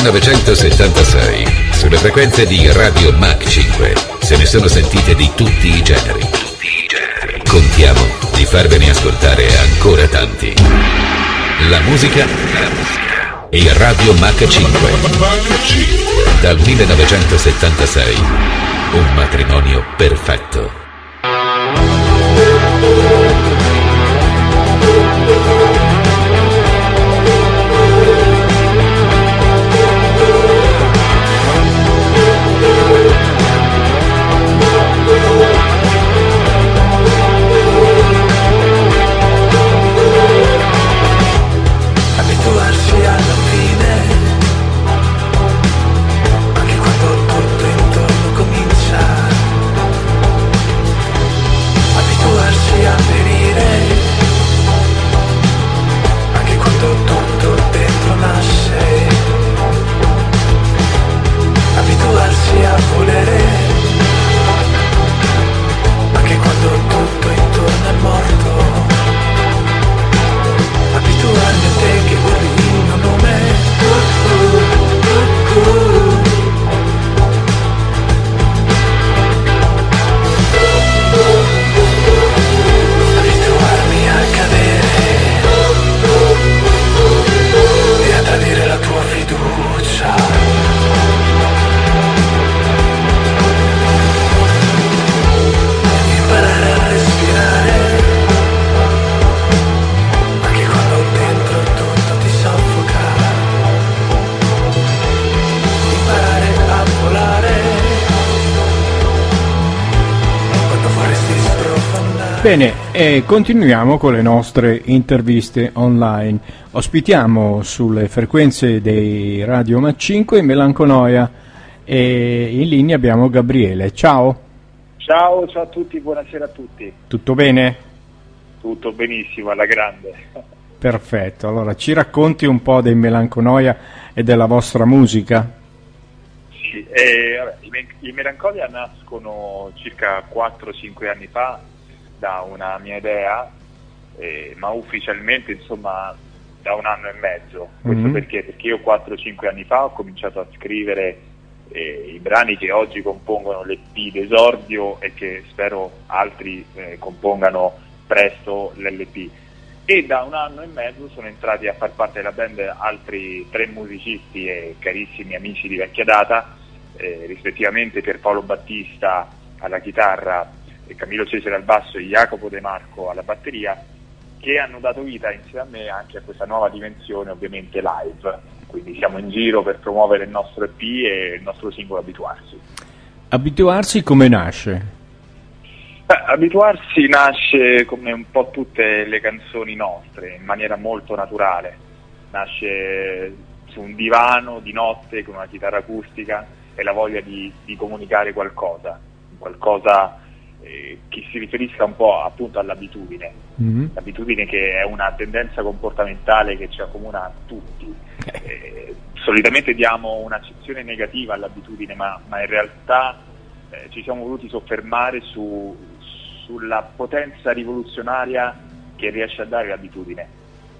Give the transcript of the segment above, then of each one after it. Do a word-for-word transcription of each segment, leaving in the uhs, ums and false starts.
millenovecentosettantasei, sulle frequenze di Radio Mach cinque, se ne sono sentite di tutti i generi. Contiamo di farvene ascoltare ancora tanti. La musica e Radio Mach cinque. Dal millenovecentosettantasei, un matrimonio perfetto. Bene, e continuiamo con le nostre interviste online. Ospitiamo sulle frequenze dei Radio Mach cinque Melanconoia e in linea abbiamo Gabriele. Ciao. Ciao, ciao a tutti, buonasera a tutti. Tutto bene? Tutto benissimo, alla grande. Perfetto, allora ci racconti un po' dei Melanconoia e della vostra musica? Sì, eh, vabbè, i, Me- i Melancolia nascono circa quattro cinque anni fa da una mia idea, eh, ma ufficialmente insomma da un anno e mezzo. Questo mm-hmm. perché? Perché io quattro cinque anni fa ho cominciato a scrivere eh, i brani che oggi compongono l'E P d'esordio e che spero altri eh, compongano presto l'L P. E da un anno e mezzo sono entrati a far parte della band altri tre musicisti e carissimi amici di vecchia data, eh, rispettivamente Pierpaolo Battista alla chitarra, Camillo Cesare al basso e Jacopo De Marco alla batteria, che hanno dato vita insieme a me anche a questa nuova dimensione, ovviamente live. Quindi siamo in giro per promuovere il nostro E P e il nostro singolo Abituarsi. Abituarsi come nasce? Beh, Abituarsi nasce come un po' tutte le canzoni nostre, in maniera molto naturale. Nasce su un divano di notte con una chitarra acustica e la voglia di, di comunicare qualcosa, qualcosa Eh, che si riferisca un po' appunto all'abitudine, mm-hmm. l'abitudine che è una tendenza comportamentale che ci accomuna a tutti. Eh, solitamente diamo un'accezione negativa all'abitudine, ma, ma in realtà eh, ci siamo voluti soffermare su, sulla potenza rivoluzionaria che riesce a dare l'abitudine.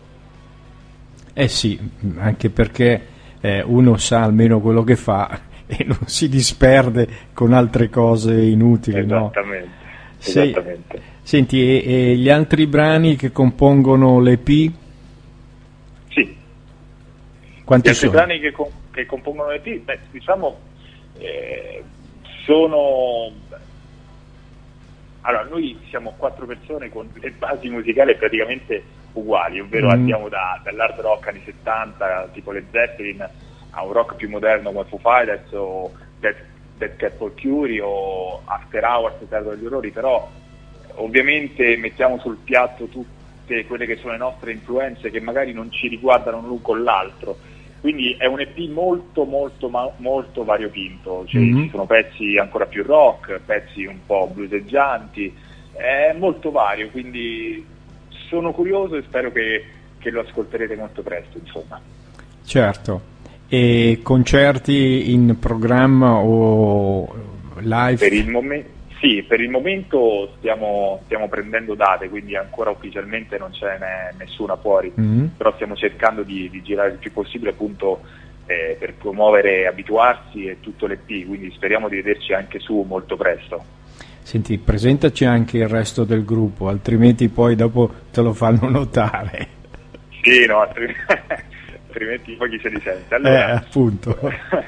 Eh sì, anche perché eh, uno sa almeno quello che fa e non si disperde con altre cose inutili. Esattamente, no? esattamente. Se, senti, e, e gli altri brani che compongono l'E P? Sì. Quanti gli sono? Gli altri brani che, com- che compongono l'E P, beh, diciamo, eh, sono... Allora, noi siamo quattro persone con le basi musicali praticamente uguali, ovvero mm. andiamo da, dall'hard rock anni settanta, tipo le Zeppelin, a un rock più moderno come Foo Fighters o Dead, Dead Cat for Curie o After Hours, Teatro degli Orrori, però ovviamente mettiamo sul piatto tutte quelle che sono le nostre influenze che magari non ci riguardano l'un con l'altro, quindi è un E P molto molto ma, molto variopinto, cioè, mm-hmm. ci sono pezzi ancora più rock, pezzi un po' blueseggianti, è molto vario, quindi sono curioso e spero che, che lo ascolterete molto presto, insomma. Certo. E concerti in programma o live? Per il momento sì, per il momento stiamo, stiamo prendendo date, quindi ancora ufficialmente non ce n'è nessuna fuori, mm-hmm. però stiamo cercando di, di girare il più possibile appunto eh, per promuovere Abituarsi e tutto l'E P, quindi speriamo di vederci anche su molto presto. Senti, presentaci anche il resto del gruppo, altrimenti poi dopo te lo fanno notare. Sì, no, altrimenti, altrimenti poi chi se li sente. Allora, eh, appunto.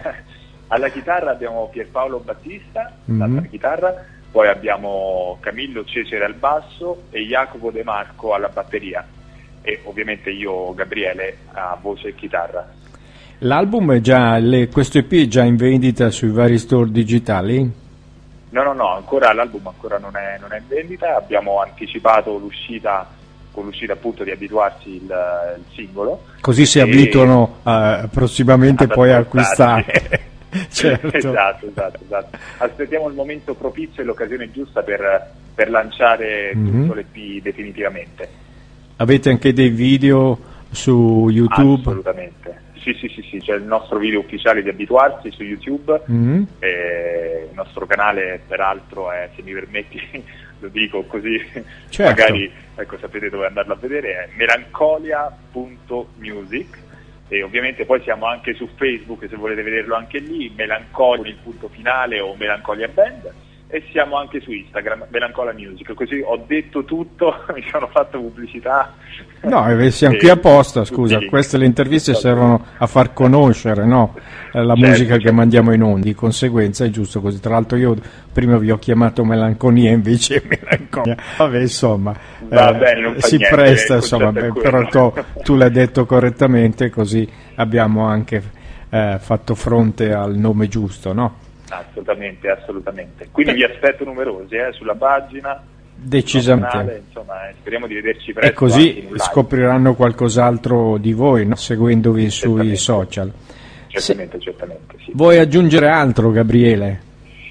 Alla chitarra abbiamo Pierpaolo Battista, mm-hmm. alla chitarra, poi abbiamo Camillo Cecere al basso e Jacopo De Marco alla batteria e ovviamente io, Gabriele, a voce e chitarra. L'album è già, le, questo E P è già in vendita sui vari store digitali? No, no, no, ancora l'album ancora non è, non è in vendita, abbiamo anticipato l'uscita con l'uscita appunto di Abituarsi il, il singolo. Così si e... abituano uh, prossimamente poi a acquistare. Certo. esatto, esatto, esatto. Aspettiamo il momento propizio e l'occasione giusta per, per lanciare mm-hmm. tutto l'E P definitivamente. Avete anche dei video su YouTube? Assolutamente, sì sì sì, sì. C'è il nostro video ufficiale di Abituarsi su YouTube, mm-hmm. e il nostro canale peraltro è, se mi permetti lo dico così, certo. magari ecco, sapete dove andarlo a vedere, è melancolia punto music. E ovviamente poi siamo anche su Facebook, se volete vederlo anche lì, Melancolia con il punto finale o Melancolia Band, e siamo anche su Instagram, Melancolia Music, così ho detto tutto, mi sono fatto pubblicità. No, siamo qui apposta, scusa, queste le interviste servono a far conoscere, no? la certo, musica certo. che mandiamo in onda, di conseguenza è giusto così. Tra l'altro io prima vi ho chiamato Melanconia invece Melancolia, vabbè insomma Va eh, bene, non si niente, presta insomma, beh, però tu, tu l'hai detto correttamente, così abbiamo anche eh, fatto fronte al nome giusto, no? Assolutamente, assolutamente. Quindi vi aspetto numerosi eh, sulla pagina. Decisamente. Canale, insomma, eh, speriamo di vederci presto. E così scopriranno qualcos'altro di voi, no? Seguendovi sui social. Certamente, Se... certamente. Sì. Vuoi aggiungere altro, Gabriele?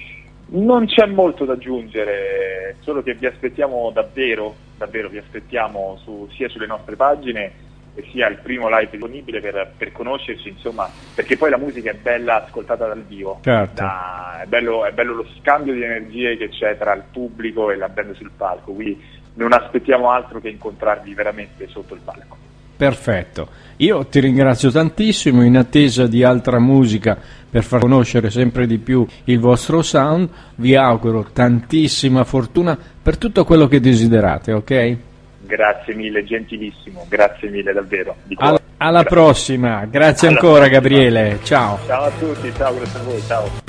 Non c'è molto da aggiungere, solo che vi aspettiamo davvero, davvero vi aspettiamo su, sia sulle nostre pagine e sia il primo live disponibile per, per conoscerci, insomma, perché poi la musica è bella ascoltata dal vivo, certo. da, è, bello, è bello lo scambio di energie che c'è tra il pubblico e la band sul palco, quindi non aspettiamo altro che incontrarvi veramente sotto il palco. Perfetto, io ti ringrazio tantissimo, in attesa di altra musica per far conoscere sempre di più il vostro sound, vi auguro tantissima fortuna per tutto quello che desiderate, ok? Grazie mille, gentilissimo, grazie mille davvero. Di alla, alla prossima, grazie alla ancora prossima. Gabriele, ciao. Ciao a tutti, ciao, grazie a voi, ciao.